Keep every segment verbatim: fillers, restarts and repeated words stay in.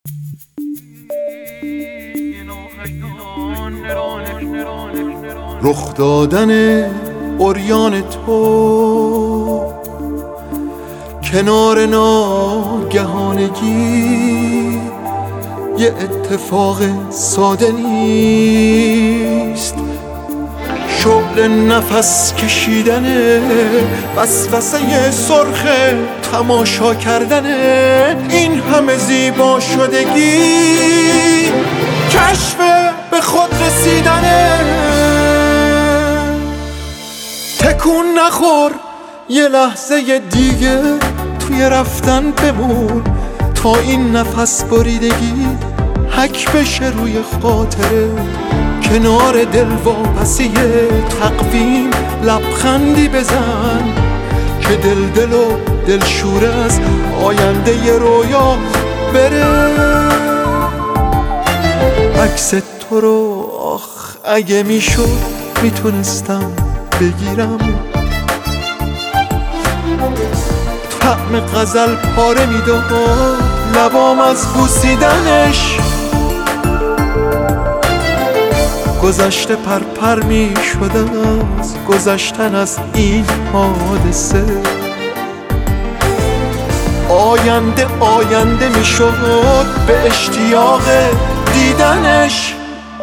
رخ دادن عریان تو کنار ناگهانگی یه اتفاق ساده نیست. شغل نفس کشیدن وسوسه سرخ تماشا کردن این همه زیبا شدگی، کشف به خود رسیدن. تکون نخور، یه لحظه دیگه توی رفتن بمون تا این نفس بریدگی حک بشه روی خاطره. کنار دل واپسی تقویم لبخندی بزن که دل دل و دلشوره از آینده ی رویا بره. عکس تو رو آخ اگه میشد میتونستم بگیرم، طعم غزل پاره میداد لبام از بوسیدنش. گذشته پرپر می شده از گذشتن از این حادثه. آینده آینده می شد به اشتیاق دیدنش.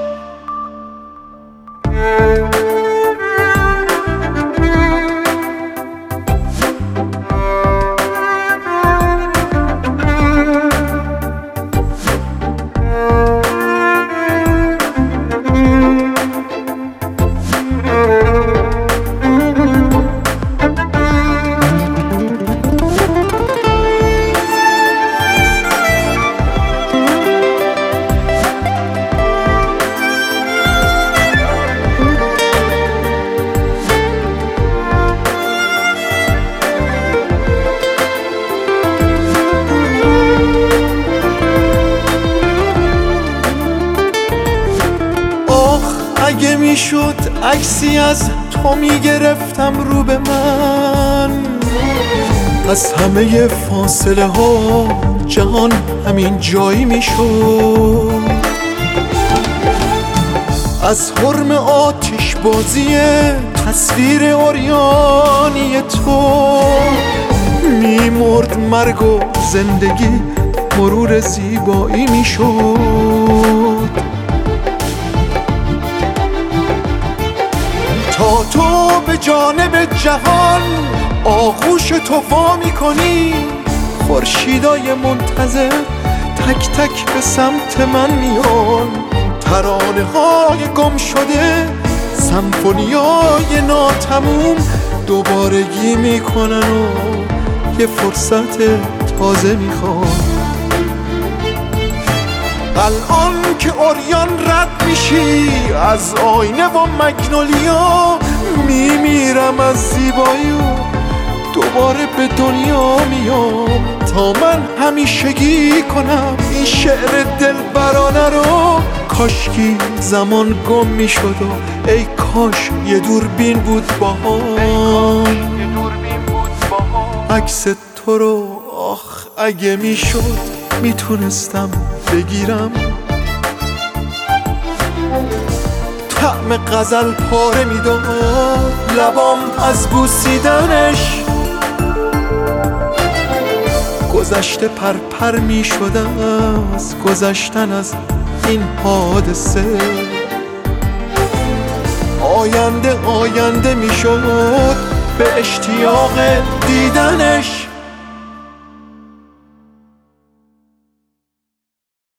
اگه میشد عکسی از تو میگرفتم رو به من، از همه فاصله ها جهان همین جایی میشد. از حرم آتش بازی تصویر عریانی تو میمرد مرگ و زندگی مرور زیبایی میشد. تا تو به جانب جهان آغوش تو وا میکنی، خورشیدای منتظر تک تک به سمت من میان. ترانه های گم شده سمفونیای ناتموم دوبارگی میکنن و یه فرصت تازه میخوان. الان که عریان رد میشی از آینه و مگنولیا، میمیرم از زیبایی و دوباره به دنیا میام تا من همیشگی کنم این شعر دلبرانه رو. کاشکی زمان گم میشد و ای کاش یه دوربین بود باهام. عکس تو رو آخ اگه میشد میتونستم بگیرم، طعم غزل پاره میداد لبام از بوسیدنش. گذشته پرپر میشد از گذشتن از این حادثه. آینده آینده میشد به اشتیاق دیدنش.